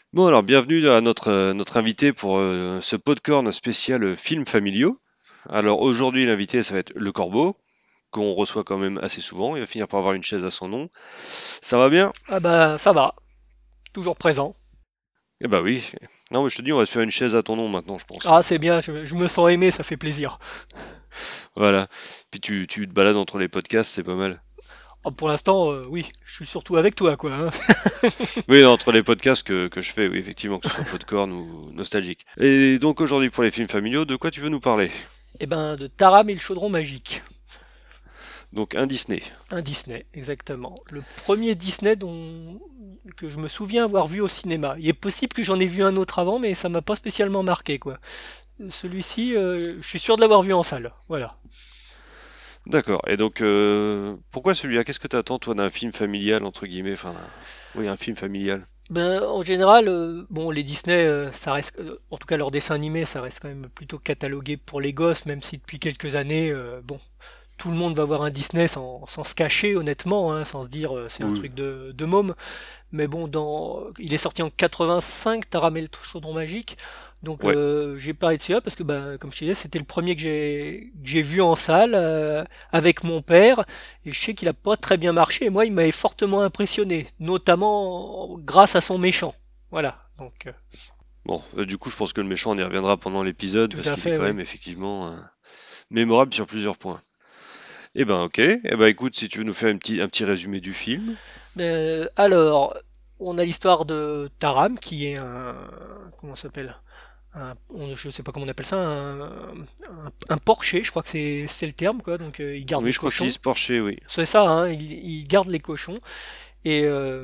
Bon alors bienvenue à notre invité pour ce podcorn spécial films familiaux. Alors aujourd'hui l'invité ça va être Le Corbeau, qu'on reçoit quand même assez souvent, il va finir par avoir une chaise à son nom. Ça va bien? Ah bah ça va, toujours présent. Eh bah oui. Non mais je te dis on va se faire une chaise à ton nom maintenant je pense. Ah c'est bien, je me sens aimé, ça fait plaisir. Voilà. Puis tu te balades entre les podcasts, c'est pas mal. Ah, pour l'instant, oui, je suis surtout avec toi, quoi, hein. Oui, entre les podcasts que je fais, oui, effectivement, que ce soit podcorn ou nostalgique. Et donc aujourd'hui pour les films familiaux, de quoi tu veux nous parler? Eh ben, de Taram et le chaudron magique. Donc un Disney. Un Disney, exactement. Le premier Disney que je me souviens avoir vu au cinéma. Il est possible que j'en ai vu un autre avant, mais ça m'a pas spécialement marqué, quoi. Celui-ci, je suis sûr de l'avoir vu en salle. Voilà. D'accord. Et donc, pourquoi celui-là? Qu'est-ce que t'attends, toi, d'un film familial, entre guillemets? Enfin, oui, un film familial. Ben, en général, bon, les Disney, ça reste, en tout cas leurs dessins animés, ça reste quand même plutôt catalogué pour les gosses, même si depuis quelques années, bon, tout le monde va voir un Disney sans se cacher, honnêtement, hein, sans se dire c'est un Oui. truc de môme. Mais bon, il est sorti en 85, Taramel le chaudron magique. Donc Ouais. j'ai parlé de celui-là parce que bah, comme je te disais, c'était le premier que j'ai vu en salle avec mon père et je sais qu'il a pas très bien marché et moi il m'avait fortement impressionné, notamment grâce à son méchant. Voilà, donc Bon, du coup, je pense que le méchant, on y reviendra pendant l'épisode, tout parce à qu'il est fait, quand oui. même, effectivement, mémorable sur plusieurs points. Eh ben, ok. Eh ben, écoute, si tu veux nous faire un petit résumé du film. Alors, on a l'histoire de Taram qui est un comment ça s'appelle? Je sais pas comment on appelle ça, un porcher, je crois que c'est le terme, quoi. Donc il garde Oui, les je crois qu'il cochons. se Porcher, oui. C'est ça, hein, il garde les cochons. Et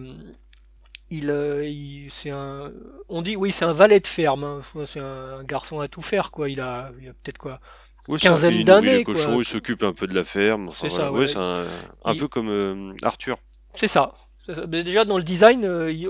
c'est on dit, oui, c'est un valet de ferme, hein. C'est un garçon à tout faire, quoi. Il a peut-être quoi, Oui, ça. quinzaine Il nourrit les d'années, cochons, quoi. il s'occupe un peu de la ferme. Enfin, C'est voilà. ça, Ouais, voilà. c'est un Il- peu comme Arthur. c'est ça. C'est ça. Mais déjà dans le design,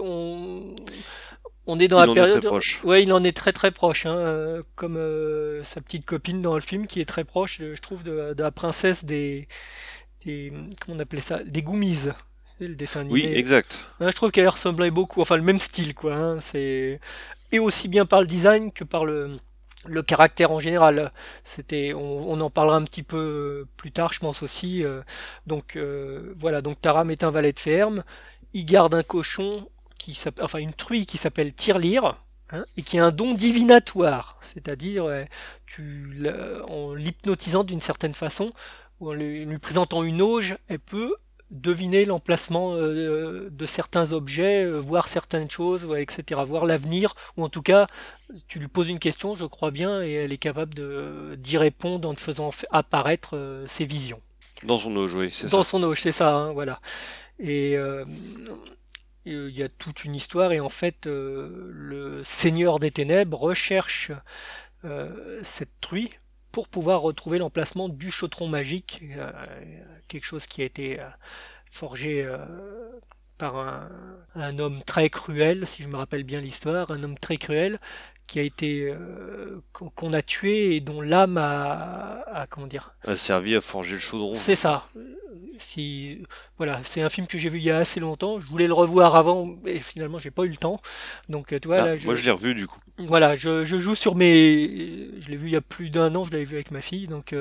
on est dans Il la en est très période. proche. Ouais, il en est très très proche, hein, comme sa petite copine dans le film qui est très proche, je trouve, de la princesse des comment on appelait ça, des Goomies, le dessin Oui, animé. exact. Hein, je trouve qu'elle ressemblait beaucoup, enfin le même style, quoi, hein, c'est et aussi bien par le design que par le caractère en général. On en parlera un petit peu plus tard, je pense aussi. Donc voilà, donc Taram est un valet de ferme. Il garde un cochon enfin une truie qui s'appelle Tirelire, hein, et qui a un don divinatoire, c'est-à-dire en l'hypnotisant d'une certaine façon, ou en lui présentant une auge, elle peut deviner l'emplacement de certains objets, voir certaines choses, ouais, etc., voir l'avenir, ou en tout cas tu lui poses une question, je crois bien, et elle est capable d'y répondre en te faisant apparaître ses visions. Dans son eau, oui, c'est Dans ça. son auge, c'est ça, hein, voilà. Et il y a toute une histoire, et en fait, le Seigneur des Ténèbres recherche cette truie pour pouvoir retrouver l'emplacement du chaudron magique, quelque chose qui a été forgé par un homme très cruel, si je me rappelle bien l'histoire, un homme très cruel qui a été qu'on a tué et dont l'âme comment dire, A servi à forger le chaudron, je c'est crois. ça. Si voilà, c'est un film que j'ai vu il y a assez longtemps. Je voulais le revoir avant, et finalement j'ai pas eu le temps. Donc tu vois Ah, là, moi je l'ai revu du coup. voilà, je joue sur mes, je l'ai vu il y a plus d'un an, je l'avais vu avec ma fille, donc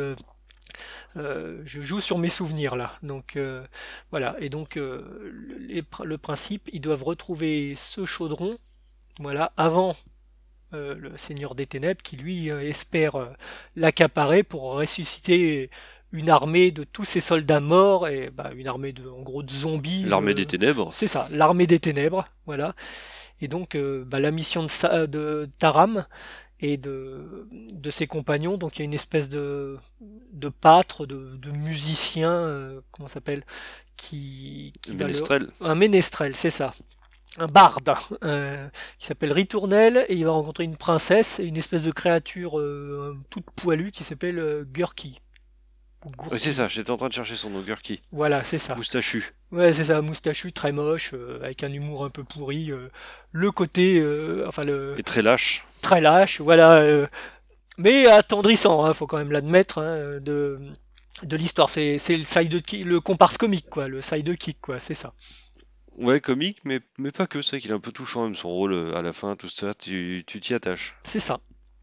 je joue sur mes souvenirs là. Donc voilà, et donc le principe, ils doivent retrouver ce chaudron, voilà, avant le Seigneur des Ténèbres, qui lui espère l'accaparer pour ressusciter une armée de tous ces soldats morts et bah, une armée en gros de zombies. L'armée des ténèbres. C'est ça, l'armée des ténèbres, voilà. Et donc bah, la mission de Taram et de ses compagnons. Donc il y a une espèce de pâtre, de musicien, comment ça s'appelle, qui va Ménestrel. un ménestrel, c'est ça. Un barde qui s'appelle Ritournelle et il va rencontrer une princesse et une espèce de créature toute poilue qui s'appelle Gurki ou Oui, c'est Gourki. ça, j'étais en train de chercher son nom, Gurki. Voilà, c'est ça. Moustachu. Ouais, c'est ça, moustachu, très moche, avec un humour un peu pourri. Le côté, enfin le Et très lâche. très lâche, voilà, mais attendrissant, hein, faut quand même l'admettre, hein, de l'histoire. C'est le sidekick, le comparse comique, quoi, le sidekick, quoi, c'est ça. Ouais, comique, mais pas que, c'est vrai qu'il est un peu touchant, même son rôle à la fin, tout ça, tu t'y attaches. C'est ça.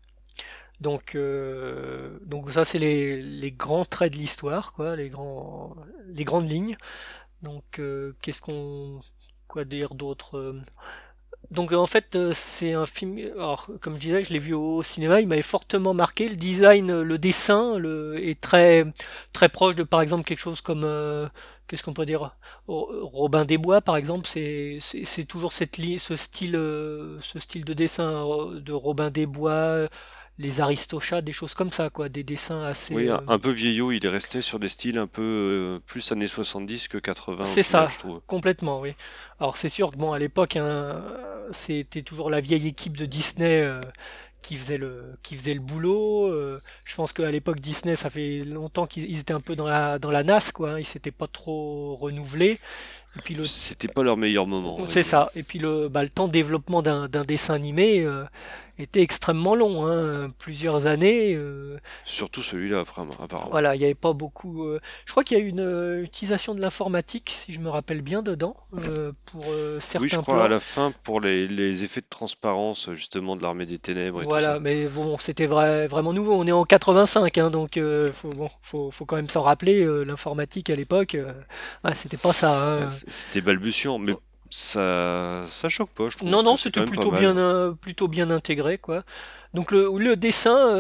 Donc ça c'est les grands traits de l'histoire, quoi, les grandes lignes. Donc qu'est-ce qu'on quoi dire d'autre Donc en fait c'est un film. Alors comme je disais, je l'ai vu au cinéma, il m'avait fortement marqué. Le design, le dessin, est très très proche de par exemple quelque chose comme qu'est-ce qu'on peut dire Robin des Bois par exemple. C'est toujours ce style de dessin de Robin des Bois, les Aristochats, des choses comme ça quoi, des dessins assez. Oui, un peu vieillot, il est resté sur des styles un peu plus années 70 que 80 au C'est final, ça, je trouve. complètement, oui. Alors c'est sûr que bon, à l'époque, hein, c'était toujours la vieille équipe de Disney qui faisait le boulot. Je pense qu'à l'époque Disney, ça fait longtemps qu'ils étaient un peu dans la nasse, quoi. Hein, ils s'étaient pas trop renouvelés. Et puis C'était pas leur meilleur moment, on va c'est dire. ça. Et puis le temps de développement d'un dessin animé était extrêmement long, hein, plusieurs années. Surtout celui-là, apparemment. Voilà, il n'y avait pas beaucoup. Je crois qu'il y a eu une utilisation de l'informatique, si je me rappelle bien, dedans, pour Oui, je certains crois à plans. la fin, pour les effets de transparence, justement, de l'Armée des Ténèbres et tout Voilà, ça. mais bon, c'était vraiment nouveau. On est en 85, hein, donc faut quand même s'en rappeler. L'informatique à l'époque, ouais, c'était pas ça. Hein. C'était balbutiant, mais ça choque pas, je Non, trouve non, que c'est quand c'était même pas mal. plutôt bien intégré, quoi. Donc le dessin,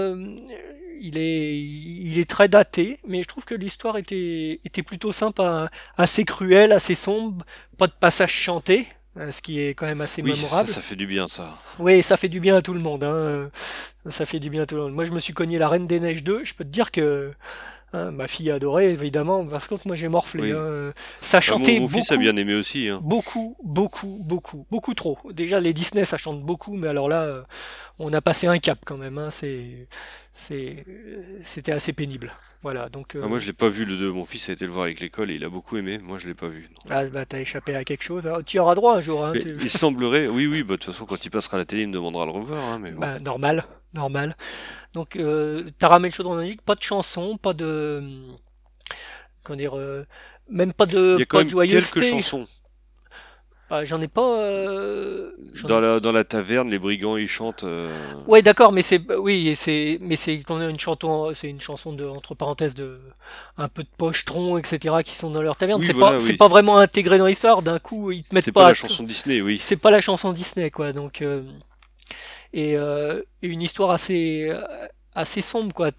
il est très daté, mais je trouve que l'histoire était plutôt sympa, hein. Assez cruelle, assez sombre, pas de passage chanté, ce qui est quand même assez Oui, ça, mémorable. ça fait du bien, ça. Oui, ça fait du bien à tout le monde, hein. Ça fait du bien à tout le monde. Moi, je me suis cogné la Reine des Neiges 2, je peux te dire que hein, ma fille a adoré, évidemment. Par contre, moi, j'ai morflé, Oui. hein. Ça Bah, chantait mon fils a beaucoup. bien aimé aussi, hein. Beaucoup trop. Déjà, les Disney, ça chante beaucoup, mais alors là, on a passé un cap quand même. Hein. C'était assez pénible. Voilà, donc Ah, moi, je l'ai pas vu le 2. Mon fils a été le voir avec l'école et il a beaucoup aimé. Moi, je l'ai pas vu. Donc, ah, bah, t'as échappé à quelque chose. Hein. Tu y auras droit un jour. Hein. mais il semblerait, oui, oui, bah, de toute façon, quand il passera à la télé, il me demandera de le revoir, hein, mais bon. Bah, normal, normal. Donc, t'as ramé le chaud dans la nuit, pas de chanson, pas de, comment dire, même Il y a quand pas de même quelques joyeuseté. chansons. Bah, j'en ai pas, j'en ai. Dans la taverne, les brigands, ils chantent. Ouais, d'accord, mais oui, mais c'est quand même une chanson, c'est une chanson de, entre parenthèses, de, un peu de pochetron, etc., qui sont dans leur taverne. Oui, voilà, C'est oui. pas vraiment intégré dans l'histoire. D'un coup, ils te mettent C'est pas pas, la chanson Disney, oui. c'est pas la chanson Disney, quoi. Donc, et une histoire assez sombre, quoi.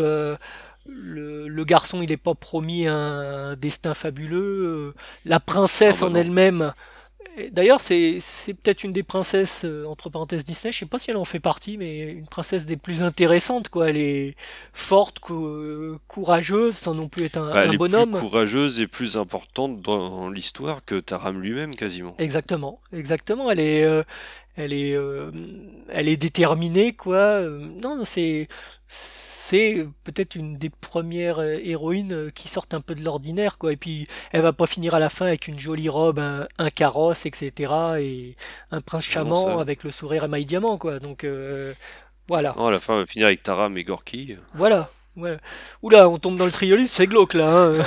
Le garçon, il est pas promis un destin fabuleux. La Ah princesse bah en non. elle-même. Et d'ailleurs, c'est peut-être une des princesses entre parenthèses Disney. Je sais pas si elle en fait partie, mais une princesse des plus intéressantes, quoi. Elle est forte, courageuse, sans non plus être Bah, un elle est plus bonhomme. courageuse et plus importante dans l'histoire que Taram lui-même, quasiment. Exactement, exactement. Elle est, elle est déterminée, quoi. Non, c'est peut-être une des premières héroïnes qui sortent un peu de l'ordinaire, quoi. Et puis, elle va pas finir à la fin avec une jolie robe, un carrosse, etc. et un prince Ah non, charmant ça. avec le sourire émail diamant, quoi. Donc, voilà, Non, à la fin, elle va finir avec Taram et Gorky. voilà. Ouais. Oula, on tombe dans le triolisme, c'est glauque là. Hein.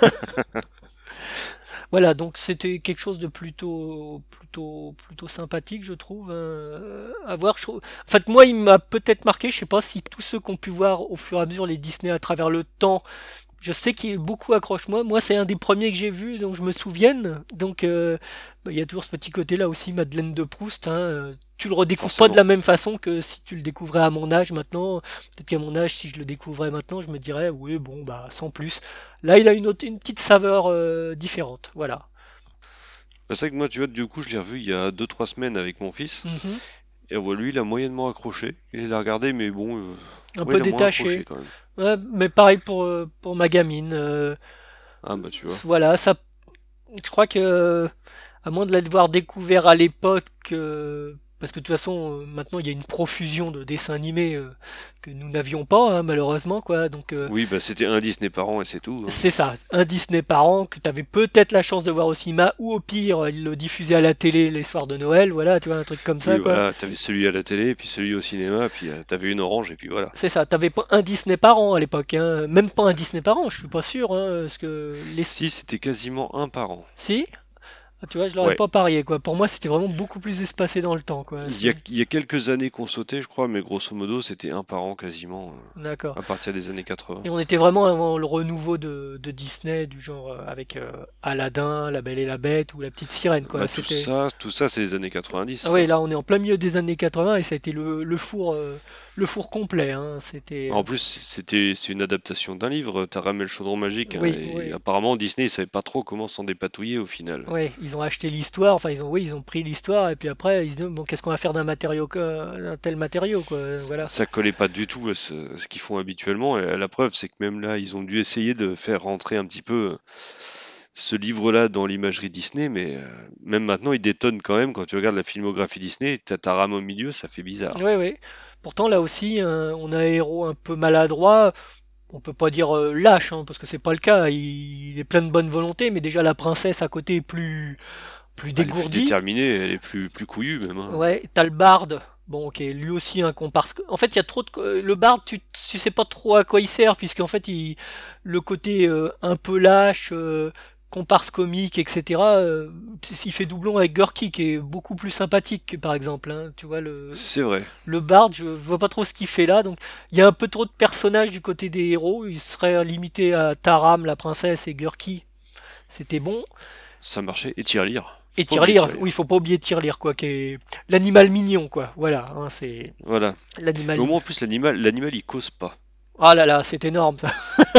Voilà, donc c'était quelque chose de plutôt sympathique, je trouve, à voir. En fait, moi, il m'a peut-être marqué. Je sais pas si tous ceux qui ont pu voir au fur et à mesure les Disney à travers le temps, je sais qu'il y a beaucoup accroche-moi. Moi, c'est un des premiers que j'ai vu, donc je me souvienne. Donc, bah, il y a toujours ce petit côté-là aussi, Madeleine de Proust. Hein. Tu le redécouvres pas de Forcément. la même façon que si tu le découvrais à mon âge maintenant. Peut-être qu'à mon âge, si je le découvrais maintenant, je me dirais, oui, bon, bah, sans plus. Là, il a une petite saveur différente. Voilà. Bah, c'est vrai que moi, tu vois, du coup, je l'ai revu il y a 2 3 semaines avec mon fils. Mhm. Et lui, il a moyennement accroché. Il l'a regardé, mais bon, Un ouais, peu il a moins accroché détaché. quand même. Ouais, mais pareil pour ma gamine. Ah bah tu vois. Voilà, ça, je crois que à moins de l'avoir découvert à l'époque, parce que de toute façon, maintenant il y a une profusion de dessins animés que nous n'avions pas, hein, malheureusement, quoi. Donc Oui, bah c'était un Disney par an et c'est tout, hein. c'est ça, un Disney par an que tu avais peut-être la chance de voir au cinéma, ou au pire, ils le diffusaient à la télé les soirs de Noël, voilà, tu vois, un truc comme Oui, ça, quoi. voilà, t'avais celui à la télé, puis celui au cinéma, puis t'avais une orange, et puis voilà. C'est ça, t'avais pas un Disney par an à l'époque, hein. Même pas un Disney par an, je suis pas sûr, hein, parce que les... Si, c'était quasiment un par an. Si? Ah, tu vois, je l'aurais Ouais. pas parié, quoi. Pour moi, c'était vraiment beaucoup plus espacé dans le temps, quoi. Il y a quelques années qu'on sautait, je crois, mais grosso modo, c'était un par an quasiment, D'accord. à partir des années Et 80. on était vraiment avant le renouveau de Disney, du genre avec Aladdin, La Belle et la Bête ou La Petite Sirène, quoi. Bah, C'était. tout ça, c'est les années 90, Ah ouais, ça. là, on est en plein milieu des années 80 et ça a été le four complet, hein. En plus, c'est une adaptation d'un livre, Taram et le chaudron magique, hein, Oui, et oui. apparemment Disney, il savait pas trop comment s'en dépatouiller au final. Ouais, ils ont acheté l'histoire, enfin oui, ils ont pris l'histoire et puis après ils se disent bon, qu'est-ce qu'on va faire d'un tel matériau, quoi. Voilà. Ça collait pas du tout à ce qu'ils font habituellement, et la preuve, c'est que même là, ils ont dû essayer de faire rentrer un petit peu ce livre-là dans l'imagerie Disney, mais même maintenant, il détonne quand même quand tu regardes la filmographie Disney, t'as ta rame au milieu, ça fait bizarre. Ouais, ouais. Pourtant là aussi, on a un héros un peu maladroit. On peut pas dire lâche, hein, parce que c'est pas le cas. Il est plein de bonne volonté, mais déjà la princesse à côté est plus Elle est plus dégourdie. déterminée, elle est plus couillue même, hein. Ouais, t'as le barde. Bon, ok, lui aussi un comparse. En fait, il y a trop de le barde, tu sais pas trop à quoi il sert, puisqu'en fait, le côté un peu lâche, comparse comique, etc. Il fait doublon avec Gurky, qui est beaucoup plus sympathique, par exemple. Hein. Tu vois C'est vrai. le barde, je vois pas trop ce qu'il fait là. Donc, il y a un peu trop de personnages du côté des héros. Il serait limité à Taram, la princesse, et Gurky. C'était bon. Ça marchait. Et Tirelire. Et Faut pas oublier Tirelire, Tirelire. oui, faut pas oublier Tirelire, quoi, qui est l'animal mignon, quoi. Voilà, hein, c'est Voilà. Mais au l'animal. moins, en plus, l'animal, il cause pas. Ah là là, c'est énorme ça.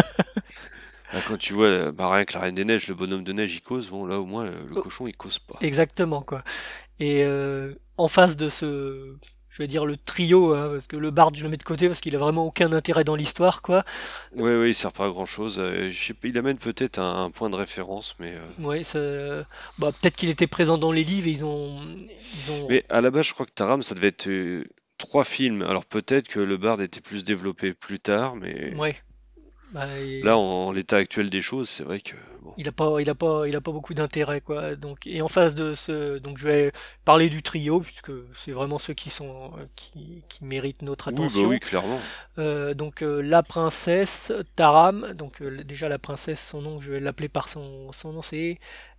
Ah, quand tu vois, bah, rien que la Reine des Neiges, le bonhomme de neige, il cause. Bon, là, au moins, le cochon, il cause pas. Exactement, quoi. Et en face de je vais dire le trio, hein, parce que le Bard, je le mets de côté parce qu'il a vraiment aucun intérêt dans l'histoire, quoi. Ouais, ouais, il sert pas à grand-chose. Je sais pas, il amène peut-être un point de référence, mais... Ouais, bah, peut-être qu'il était présent dans les livres et ils ont, Mais à la base, je crois que Taram, ça devait être 3 films. Alors peut-être que le Bard était plus développé plus tard, mais ouais. Bah, là, en l'état actuel des choses, c'est vrai que... Bon. il a pas beaucoup d'intérêt, quoi. Donc, et en face donc je vais parler du trio puisque c'est vraiment ceux qui méritent notre Oui, bah oui, attention. clairement. Donc la princesse Taram, donc déjà la princesse, son nom, je vais l'appeler par son nom, c'est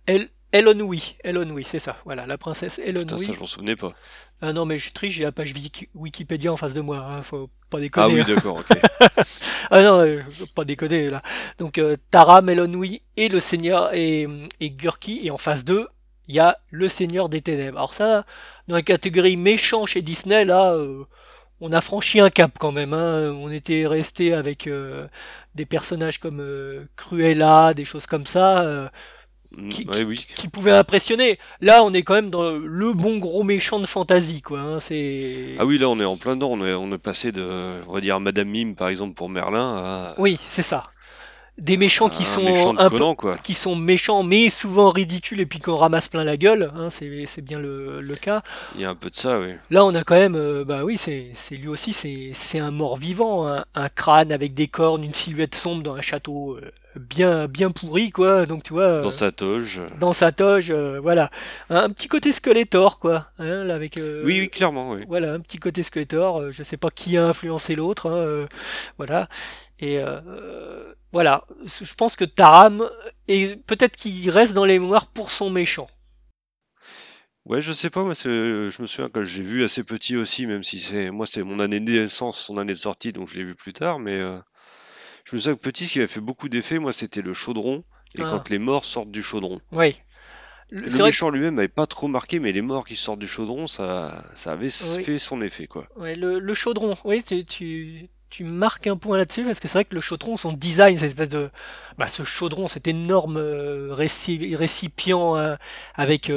Elonui. Elonui, c'est ça. Voilà, la princesse Putain, ça, Elonui. je m'en souvenais pas. Ah non, mais je triche, j'ai la page Wikipédia en face de moi. Hein, faut pas Ah déconner. oui, Hein. d'accord, ok. Ah non, faut pas déconner là. Donc Taram, Elonui et le Seigneur et Gurki, et en face d'eux, il y a le Seigneur des Ténèbres. Alors ça, dans la catégorie méchant chez Disney, là. On a franchi un cap quand même. Hein. On était resté avec des personnages comme Cruella, des choses comme ça, Ouais, oui. qui pouvaient impressionner. Là, on est quand même dans le bon gros méchant de fantasy, quoi. Hein. Ah C'est oui, là, on est en plein dedans. On est passé de, on va dire, Madame Mime, par exemple, pour Merlin, oui, c'est ça. Des méchants qui à un méchant sont de un peu, Conan, quoi. qui sont méchants, mais souvent ridicules et puis qu'on ramasse plein la gueule. Hein. C'est bien le cas. Il y a un peu de ça, oui. Là, on a quand même, bah oui, c'est lui aussi, c'est un mort-vivant, un crâne avec des cornes, une silhouette sombre dans un château bien pourri, quoi. Donc tu vois, Dans sa toge. dans sa toge, voilà, un petit côté Skeletor, quoi, hein, là, avec, Oui, oui, clairement, oui. voilà, un petit côté Skeletor. Je sais pas qui a influencé l'autre, hein, voilà. Et voilà, je pense que Taram et peut-être qu'il reste dans les mémoires pour son méchant. Ouais, je sais pas, moi, je me souviens que j'ai vu assez petit aussi, même si moi, c'est mon année de naissance, son année de sortie, donc je l'ai vu plus tard, mais je me souviens que petit, ce qui avait fait beaucoup d'effet, moi, c'était le chaudron, et Ah, quand les morts sortent du chaudron. oui. Le C'est vrai que méchant lui-même m'avait pas trop marqué, mais les morts qui sortent du chaudron, ça avait oui. fait son effet, quoi. Ouais, le chaudron, oui, tu marques un point là-dessus parce que c'est vrai que le chaudron, son design, cette espèce de, bah, ce chaudron, cet énorme récipient avec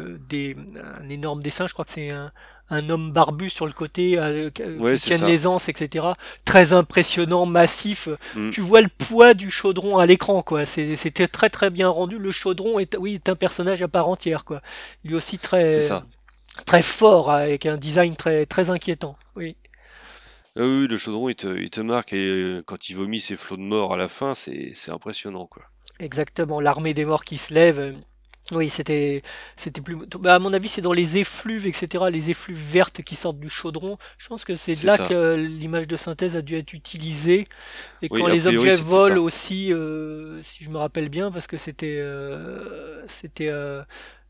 un énorme dessin, je crois que c'est un homme barbu sur le côté Ouais, qui c'est tiennent ça. les anses, etc. Très impressionnant, massif. Mm, Tu vois le poids du chaudron à l'écran, quoi. C'était très très bien rendu. Le chaudron oui, est un personnage à part entière, quoi. Lui aussi c'est très ça. très fort, avec un design très inquiétant. Oui, Ah oui, oui, le chaudron, il te marque, et quand il vomit ses flots de mort à la fin, c'est impressionnant, quoi. exactement. L'armée des morts qui se lève. Oui, c'était plus. Bah, à mon avis, c'est dans les effluves, etc. Les effluves vertes qui sortent du chaudron. Je pense que c'est de C'est là ça. que l'image de synthèse a dû être utilisée. Et Oui, quand a les priori, objets c'était volent ça. aussi, si je me rappelle bien, parce que c'était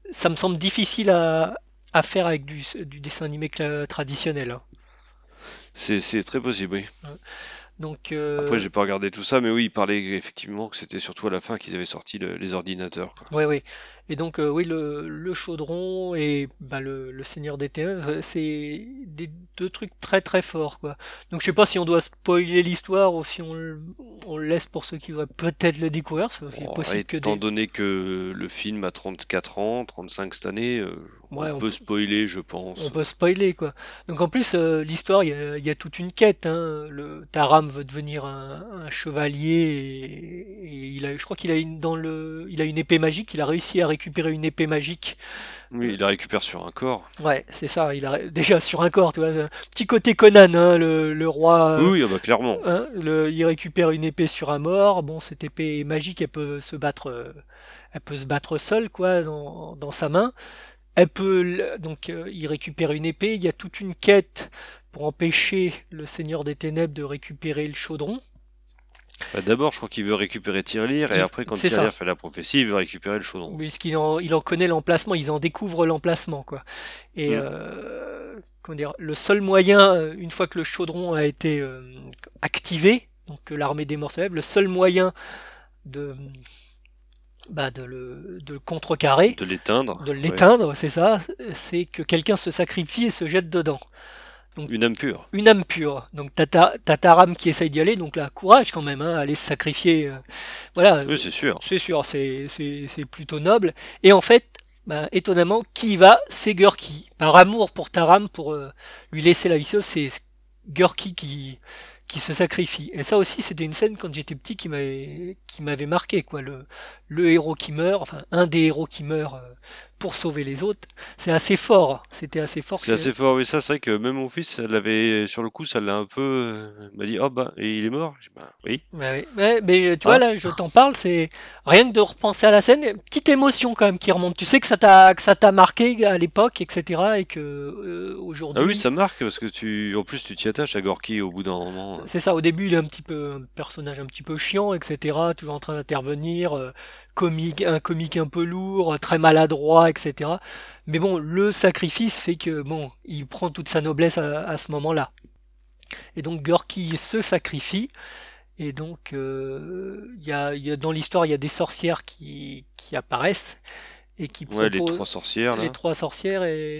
ça me semble difficile à faire avec du dessin animé traditionnel, hein. C'est très possible, oui. Ouais. Donc, Après, j'ai pas regardé tout ça, mais oui, il parlait effectivement que c'était surtout à la fin qu'ils avaient sorti les ordinateurs, quoi. ouais, ouais. Et donc, oui, le chaudron et bah, le Seigneur des Ténèbres, c'est des deux trucs très très forts, quoi. Donc, je sais pas si on doit spoiler l'histoire ou si on le laisse pour ceux qui voudraient peut-être le découvrir, parce qu'il est Bon, possible que étant des... donné que le film a 34 ans, 35 cette année, on Ouais, peut spoiler, je on pense. peut spoiler, quoi. Donc, en plus, l'histoire, il y a toute une quête, hein. Taram veut devenir un chevalier et je crois qu'il a il a une épée magique, il a réussi à récupérer une épée magique. Oui, il la récupère sur un corps. Ouais, c'est ça, déjà sur un corps, tu vois, un petit côté Conan, hein, le roi, Oui, oui, ah bah clairement. hein, il récupère une épée sur un mort. Bon, cette épée magique, elle peut se battre seule, quoi, dans sa main. Donc, il récupère une épée. Il y a toute une quête pour empêcher le Seigneur des Ténèbres de récupérer le chaudron. Bah, d'abord, je crois qu'il veut récupérer Tirelire, et après, quand C'est ça. Tirelire fait la prophétie, il veut récupérer le chaudron. Il en connaît l'emplacement, ils en découvrent l'emplacement, quoi. Et Hmm. comment dire, le seul moyen, une fois que le chaudron a été activé, donc que l'armée des morts se lève, le seul moyen de, de le contrecarrer, De l'éteindre, de ouais. l'éteindre, c'est ça, c'est que quelqu'un se sacrifie et se jette dedans. Donc Une âme pure. une âme pure. Donc t'as Taram qui essaye d'y aller, donc là, courage quand même, hein, aller se sacrifier. Voilà, Oui, c'est sûr. c'est sûr, c'est plutôt noble. Et en fait, bah, étonnamment, qui y va, c'est Gurki. Par amour pour Taram, pour lui laisser la vie sauve, c'est Gurki qui se sacrifie. Et ça aussi, c'était une scène quand j'étais petit qui m'avait marqué, quoi. Le héros qui meurt, enfin un des héros qui meurt pour sauver les autres, c'est assez fort. C'était assez fort. C'est assez fort, oui, ça, c'est vrai que même mon fils, elle l'avait, sur le coup, ça l'a un peu, m'a dit, oh bah, et il est mort? J'ai dit, bah, oui. Ouais, ouais, mais tu vois Ah, là, je t'en parle, c'est rien que de repenser à la scène, une petite émotion quand même qui remonte. Tu sais que ça t'a marqué à l'époque, etc. Et que ah oui, aujourd'hui, ça marque, parce que en plus, tu t'y attaches à Gorky au bout d'un moment. c'est ça. Au début, il est un petit peu un personnage un petit peu chiant, etc. Toujours en train d'intervenir, un comique un peu lourd, très maladroit, etc. Mais bon, le sacrifice fait que bon, il prend toute sa noblesse à ce moment-là. Et donc Gorky se sacrifie. Et donc, dans l'histoire, il y a des sorcières qui apparaissent et qui Ouais, les proposent trois sorcières, les là. trois sorcières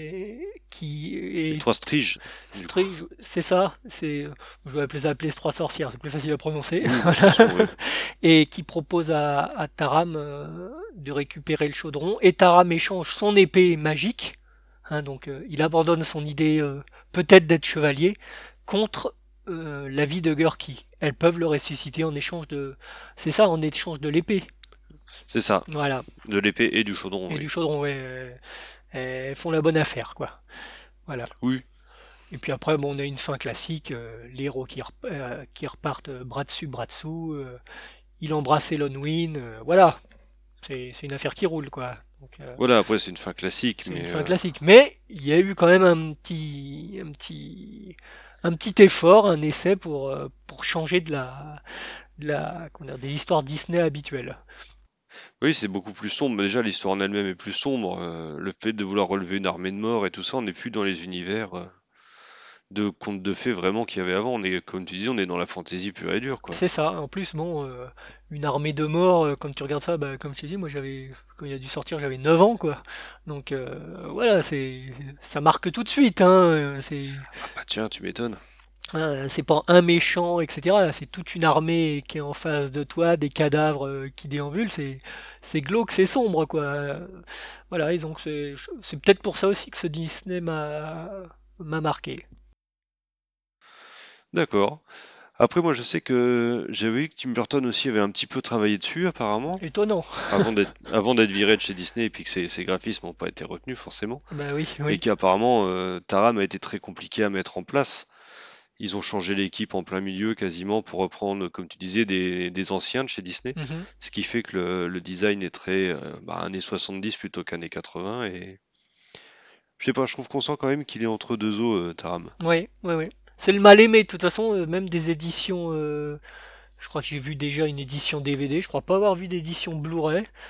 Les trois striges, du coup. C'est ça, je vais les appeler les trois sorcières, c'est plus facile à prononcer. Oui, bah, de toute Voilà. façon, ouais. Et qui proposent à Taram de récupérer le chaudron. Et Taram échange son épée magique, hein, donc il abandonne son idée peut-être d'être chevalier contre la vie de Gurki. Elles peuvent le ressusciter en échange de... C'est ça, en échange de l'épée. C'est ça. Voilà. De l'épée et du chaudron, Et oui. du chaudron, ouais. Elles font la bonne affaire, quoi. Voilà. Oui. Et puis après, bon, on a une fin classique, les héros qui repartent bras dessous, il embrasse Elonwyn, voilà. C'est une affaire qui roule, quoi. Donc, Voilà, après, c'est une fin classique, c'est une mais fin classique. Mais il y a eu quand même un petit effort, un essai pour changer comment dire, des histoires Disney habituelles. oui, c'est beaucoup plus sombre. Mais déjà, l'histoire en elle-même est plus sombre. Le fait de vouloir relever une armée de morts et tout ça, on n'est plus dans les univers de contes de fées vraiment qu'il y avait avant. On est, comme tu dis, on est dans la fantaisie pure et dure, quoi. C'est ça. En plus, bon, une armée de morts, quand tu regardes ça, bah, comme je t'ai dit, moi quand il a dû sortir, j'avais 9 ans, quoi. Donc voilà, ça marque tout de suite, hein. Ah bah tiens, tu m'étonnes. C'est pas un méchant, etc. Là, c'est toute une armée qui est en face de toi, des cadavres qui déambulent. C'est glauque, c'est sombre, quoi. Voilà, et donc c'est peut-être pour ça aussi que ce Disney m'a marqué. D'accord. Après, moi, je sais que j'avais vu que Tim Burton aussi avait un petit peu travaillé dessus, apparemment, Étonnant. avant d'être viré de chez Disney, et puis que ses graphismes n'ont pas été retenus, forcément. Bah oui, Et oui. qu'apparemment, Taram a été très compliqué à mettre en place. Ils ont changé l'équipe en plein milieu quasiment pour reprendre, comme tu disais, des anciens de chez Disney. Mhm. Ce qui fait que le design est très années 70 plutôt qu'années 80. Et je sais pas, je trouve qu'on sent quand même qu'il est entre deux eaux, Taram. Oui, oui, oui. C'est le mal aimé, de toute façon, même des éditions. Je crois que j'ai vu déjà une édition DVD. Je crois pas avoir vu d'édition Blu-ray.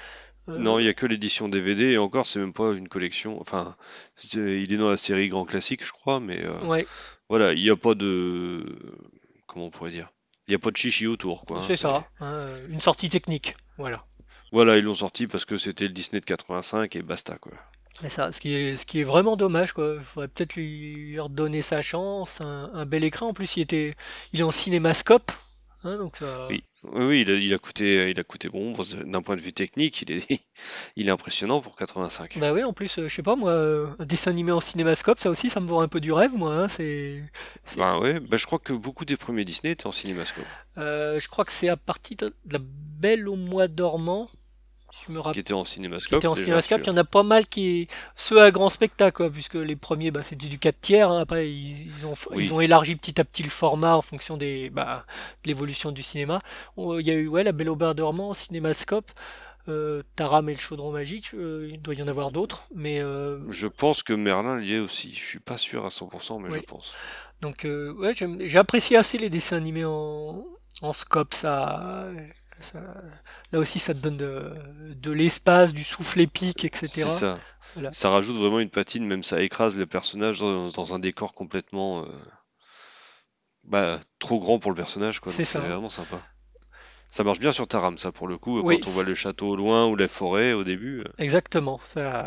Non, Euh, il y a que l'édition DVD et encore, c'est même pas une collection. Enfin, il est dans la série Grand Classique, je crois, mais ouais, voilà, il n'y a pas de. Comment on pourrait dire? Il n'y a pas de chichi autour, quoi, hein, c'est ça, hein, une sortie technique. Voilà. Voilà, ils l'ont sorti parce que c'était le Disney de 85 et basta, quoi. C'est ça, ce qui est vraiment dommage, quoi. Il faudrait peut-être lui redonner sa chance, un bel écran. En plus, il est en cinémascope, hein, donc ça. Oui, oui, oui, il a coûté bon. D'un point de vue technique, il est impressionnant pour 85. Bah oui, en plus, je sais pas moi, un dessin animé en cinémascope, ça aussi, ça me vend un peu du rêve, moi. Hein, c'est, Ben ouais, ben je crois que beaucoup des premiers Disney étaient en cinémascope, je crois que c'est à partir de La Belle au mois dormant, si je me qui rappelle, étaient en qui était cinémascope en déjà cinémascope. Il y celui-là. en a pas mal qui, ceux à grand spectacle, quoi, puisque les premiers, bah, c'était du 4 tiers. Hein, après, ils Oui, ont élargi petit à petit le format en fonction de l'évolution du cinéma. Il y a eu, ouais, La Belle au bois dormant en cinémascope. Taram et le chaudron magique, il doit y en avoir d'autres, mais je pense que Merlin y est aussi. Je suis pas sûr à 100%, mais je oui. pense. Donc ouais, j'ai apprécié assez les dessins animés en scope, ça- là aussi ça te donne de l'espace, du souffle épique, C'est etc. ça. Voilà, Ça rajoute vraiment une patine, même ça écrase le personnage dans un décor complètement bah, trop grand pour le personnage, quoi. c'est Donc c'est ça. vraiment sympa. Ça marche bien sur Taram, ça, pour le coup, Oui, quand on voit le château au loin ou la forêt au début. exactement.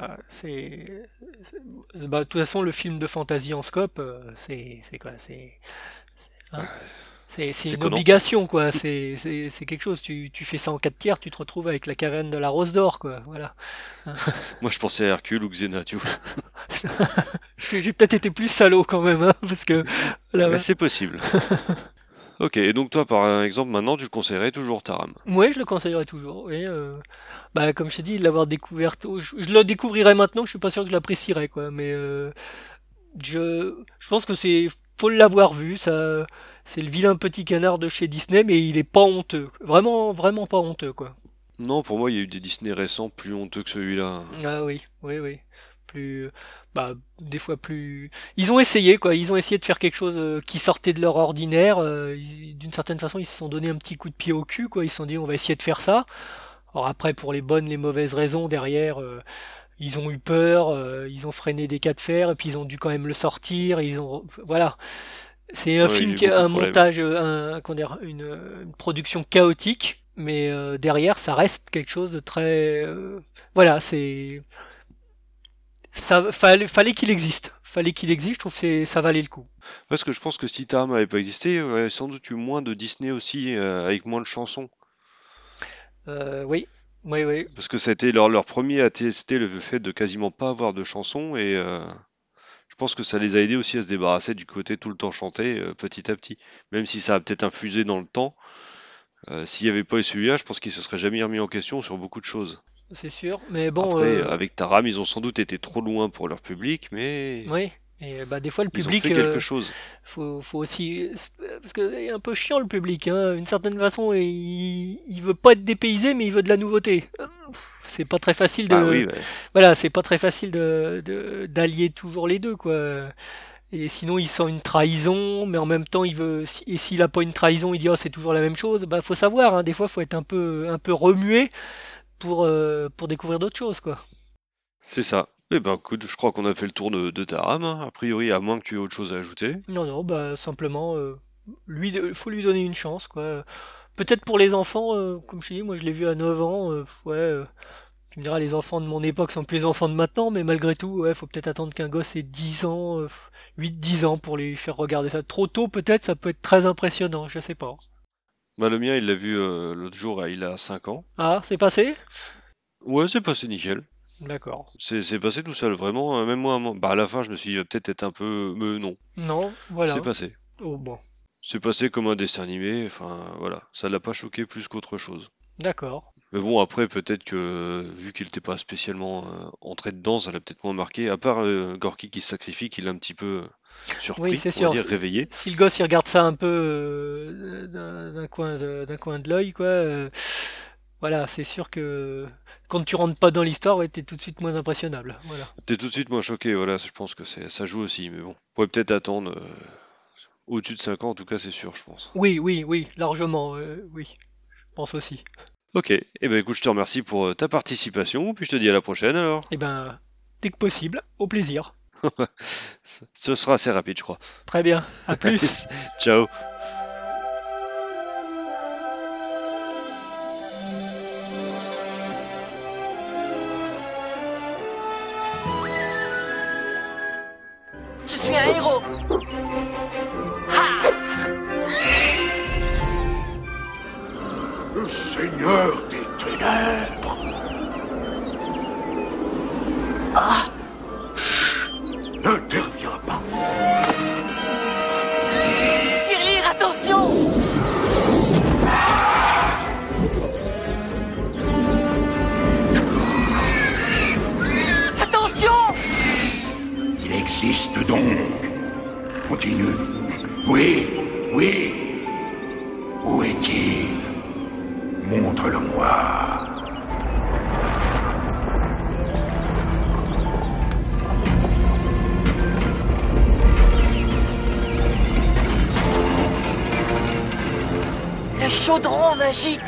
Bah, de toute façon, le film de fantasy en scope, c'est quoi? Hein, c'est C'est une Conan. obligation, quoi. C'est quelque chose. Tu fais ça en 4 tiers, tu te retrouves avec la caverne de la Rose d'Or, quoi. Voilà. Hein. Moi, je pensais à Hercule ou Xena, tu vois. J'ai peut-être été plus salaud quand même, hein, parce que Mais là, c'est possible. Ok, et donc toi, par exemple, maintenant, tu le conseillerais toujours Taram. ouais, je le conseillerais toujours. Oui, bah, comme je t'ai dit, l'avoir découvert tôt, je le découvrirais maintenant, je suis pas sûr que je l'apprécierais, quoi. Mais je pense que faut l'avoir vu. Ça, c'est le vilain petit canard de chez Disney, mais il est pas honteux. Vraiment, vraiment pas honteux, quoi. Non, pour moi, il y a eu des Disney récents plus honteux que celui-là. Ah oui, oui, oui. Plus, bah, des fois plus. Ils ont essayé, quoi. Ils ont essayé de faire quelque chose qui sortait de leur ordinaire. D'une certaine façon, ils se sont donné un petit coup de pied au cul, quoi. Ils se sont dit, on va essayer de faire ça. Alors après, pour les bonnes, les mauvaises raisons derrière, ils ont eu peur, ils ont freiné des cas de fer, et puis ils ont dû quand même le sortir. Voilà. C'est un Ouais, il y film a eu qui a beaucoup de un problèmes. montage, comment dire, une production chaotique, mais derrière, ça reste quelque chose de très, voilà, fallait qu'il existe. Fallait qu'il existe, je trouve que ça valait le coup. Parce que je pense que si Taram n'avait pas existé, il y aurait sans doute eu moins de Disney aussi, avec moins de chansons. Oui, oui, oui. Parce que ça a été leur premier à tester le fait de quasiment pas avoir de chansons, et je pense que ça les a aidés aussi à se débarrasser du côté tout le temps chanté, petit à petit. Même si ça a peut-être infusé dans le temps, s'il n'y avait pas eu celui-là, je pense qu'ils se seraient jamais remis en question sur beaucoup de choses. C'est sûr. Mais bon, Après, avec Taram, ils ont sans doute été trop loin pour leur public, mais oui. Et bah, des fois, le ils ont public, fait quelque chose. faut aussi. Parce que c'est un peu chiant le public, hein. D'une certaine façon, il veut pas être dépaysé, mais il veut de la nouveauté. C'est pas très facile Bah oui, de. ouais. Voilà, c'est pas très facile d'allier toujours les deux, quoi. Et sinon, il sent une trahison, mais en même temps, et s'il a pas une trahison, il dit, oh, c'est toujours la même chose. Bah, faut savoir, hein. Des fois, faut être un peu remué pour découvrir d'autres choses, quoi. C'est ça. Eh ben écoute, je crois qu'on a fait le tour de Taram, hein. A priori, à moins que tu aies autre chose à ajouter. Non, non, bah simplement, faut lui donner une chance, quoi. Peut-être pour les enfants, comme je te dis, moi je l'ai vu à 9 ans, ouais, tu me diras, les enfants de mon époque sont plus les enfants de maintenant, mais malgré tout, ouais, faut peut-être attendre qu'un gosse ait 10 ans, 8-10 ans pour lui faire regarder ça. Trop tôt, peut-être, ça peut être très impressionnant, je sais pas. Bah le mien, il l'a vu l'autre jour, il a 5 ans. Ah, c'est passé? Ouais, c'est passé nickel. D'accord. C'est passé tout seul, vraiment. Même moi, bah à la fin, je me suis dit, il va peut-être être un peu. Mais non, Non, c'est voilà. passé. Oh bon, C'est passé comme un dessin animé, enfin voilà. Ça l'a pas choqué plus qu'autre chose. d'accord. Mais bon, après, peut-être que vu qu'il n'était pas spécialement entré dedans, ça l'a peut-être moins marqué. À part Gorky qui se sacrifie, qui l'a un petit peu Oui, surpris, c'est on va sûr. dire réveillé. Si le gosse il regarde ça un peu d'un coin de l'œil, quoi, voilà, c'est sûr que quand tu rentres pas dans l'histoire, ouais, t'es tout de suite moins impressionnable. Voilà. T'es tout de suite moins choqué, voilà, je pense que ça joue aussi, mais bon. On pourrait peut-être attendre au-dessus de 5 ans, en tout cas, c'est sûr, je pense. Oui, oui, oui, largement, oui, je pense aussi. Ok, et ben écoute, je te remercie pour ta participation, puis je te dis à la prochaine alors. Et ben, dès que possible, au plaisir. Ce sera assez rapide, je crois. Très bien, à plus. Allez, ciao. Je suis un héros. Le seigneur des ténèbres. N'interviens pas. Tirelire, attention. Attention. Il existe donc. Continue. Oui, oui. Où est-il? Montre-le-moi. Le chaudron magique.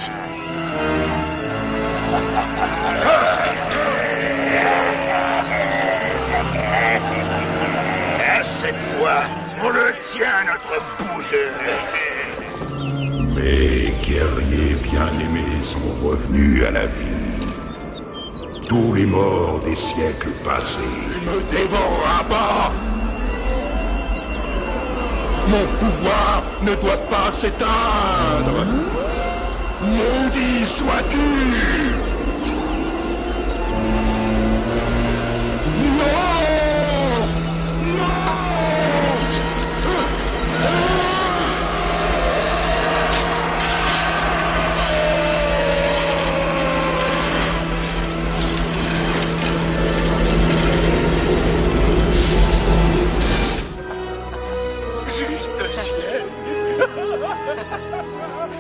Cette fois, on le tient, notre bouseux. Mes guerriers bien-aimés sont revenus à la vie. Tous les morts des siècles passés. Il me dévorera pas. Mon pouvoir ne doit pas s'éteindre. Maudit sois-tu. Juste ciel.